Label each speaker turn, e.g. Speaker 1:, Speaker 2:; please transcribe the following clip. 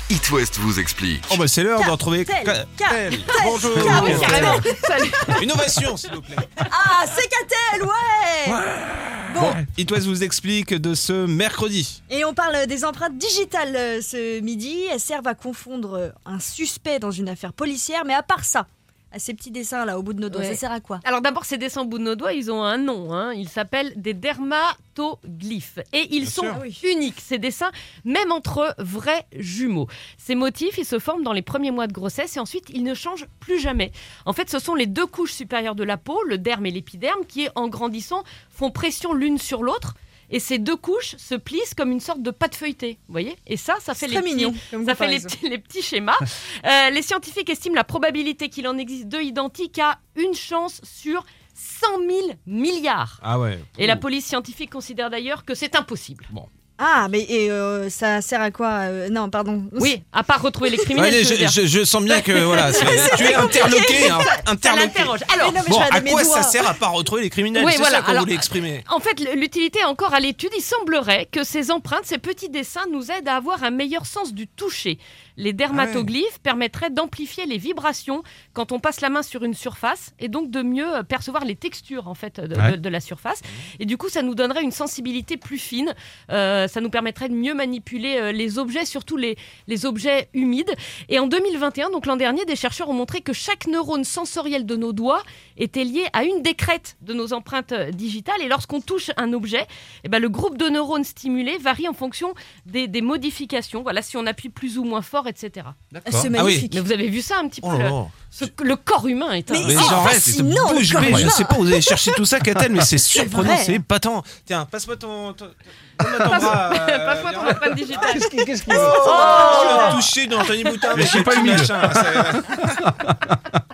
Speaker 1: It West vous explique.
Speaker 2: Oh bah c'est l'heure de retrouver
Speaker 3: Catel.
Speaker 2: Bonjour.
Speaker 3: Ah oui,
Speaker 4: carrément. Salut.
Speaker 2: Une ovation s'il vous plaît.
Speaker 3: Ah, c'est Catel, ouais. Bon,
Speaker 2: It West vous explique de ce mercredi.
Speaker 3: et on parle des empreintes digitales ce midi. Elles servent à confondre un suspect dans une affaire policière, mais à part ça, à ces petits dessins là au bout de nos doigts,
Speaker 4: Ouais.
Speaker 3: ça sert à quoi?
Speaker 4: Alors d'abord, ces dessins au bout de nos doigts, ils ont un nom. Ils s'appellent des dermatoglyphes. Et ils
Speaker 2: Bien
Speaker 4: sont
Speaker 2: sûr.
Speaker 3: Ah oui.
Speaker 4: uniques, ces dessins, même entre vrais jumeaux. Ces motifs, ils se forment dans les premiers mois de grossesse et ensuite, ils ne changent plus jamais. En fait, ce sont les deux couches supérieures de la peau, le derme et l'épiderme, qui, en grandissant, font pression l'une sur l'autre. Et ces deux couches se plissent comme une sorte de pâte feuilletée, vous voyez. Et ça fait
Speaker 3: C'est
Speaker 4: les
Speaker 3: très
Speaker 4: petits,
Speaker 3: mignon comme
Speaker 4: ça fait les
Speaker 3: comparaison.
Speaker 4: petits, les petits schémas. Les scientifiques estiment la probabilité qu'il en existe deux identiques à une chance sur 100 000 milliards.
Speaker 2: Ah ouais.
Speaker 4: Et la police scientifique considère d'ailleurs que c'est impossible.
Speaker 3: Ah, mais ça sert à quoi? Non, pardon.
Speaker 4: Oui, à part retrouver les criminels.
Speaker 2: Allez,
Speaker 4: je veux dire.
Speaker 2: je sens bien que voilà, tu es interloqué.
Speaker 4: Ça
Speaker 2: interloqué.
Speaker 4: l'interroge. Alors,
Speaker 3: Mais non, mais
Speaker 2: Bon,
Speaker 3: je vais
Speaker 2: à
Speaker 3: aller
Speaker 2: quoi
Speaker 3: mes
Speaker 2: ça
Speaker 3: doigts.
Speaker 2: sert à part retrouver les criminels?
Speaker 4: Oui,
Speaker 2: C'est
Speaker 4: voilà,
Speaker 2: ça qu'on
Speaker 4: alors,
Speaker 2: voulait exprimer.
Speaker 4: en fait, l'utilité est encore à l'étude. Il semblerait que ces empreintes, ces petits dessins nous aident à avoir un meilleur sens du toucher. Les dermatoglyphes permettraient d'amplifier les vibrations quand on passe la main sur une surface et donc de mieux percevoir les textures en fait de la surface. Et du coup, ça nous donnerait une sensibilité plus fine. Ça nous permettrait de mieux manipuler les objets, surtout les objets humides. Et en 2021, donc l'an dernier, des chercheurs ont montré que chaque neurone sensoriel de nos doigts était lié à une des crêtes de nos empreintes digitales. Et lorsqu'on touche un objet, eh ben, le groupe de neurones stimulés varie en fonction des modifications. Voilà, si on appuie plus ou moins fort, etc.
Speaker 3: C'est
Speaker 2: Ah oui.
Speaker 3: magnifique.
Speaker 4: Mais vous avez vu ça un petit peu
Speaker 2: Oh là là.
Speaker 4: le corps humain est un...
Speaker 3: Mais
Speaker 2: Mais
Speaker 3: c'est
Speaker 2: j'en reste,
Speaker 3: fascinant, le
Speaker 2: bouche
Speaker 3: corps
Speaker 2: bée, je
Speaker 3: humain.
Speaker 2: sais pas où vous avez cherché tout ça, Catel, mais c'est surprenant,
Speaker 3: vrai.
Speaker 2: c'est épatant. Tiens, passe-moi ton bras.
Speaker 4: Passe-moi ton empreinte digitale.
Speaker 2: Oh, le toucher dans Tony Boutin,
Speaker 5: Mais c'est pas humide.
Speaker 2: machin,